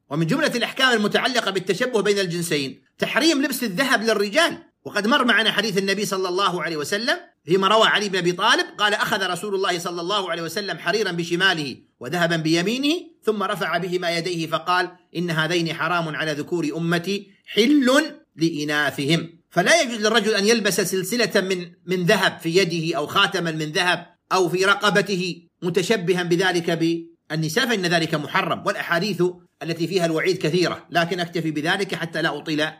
ومن جملة الأحكام المتعلقة بالتشبه بين الجنسين تحريم لبس الذهب للرجال، وقد مر معنا حديث النبي صلى الله عليه وسلم فيما روى علي بن أبي طالب قال: أخذ رسول الله صلى الله عليه وسلم حريرا بشماله وذهبا بيمينه ثم رفع بهما يديه فقال: إن هذين حرام على ذكور أمتي حل لإناثهم. فلا يجوز للرجل أن يلبس سلسلة من ذهب في يده أو خاتما من ذهب أو في رقبته متشبها بذلك بالنساء، فإن ذلك محرم. والأحاديث التي فيها الوعيد كثيرة، لكن أكتفي بذلك حتى لا أطيل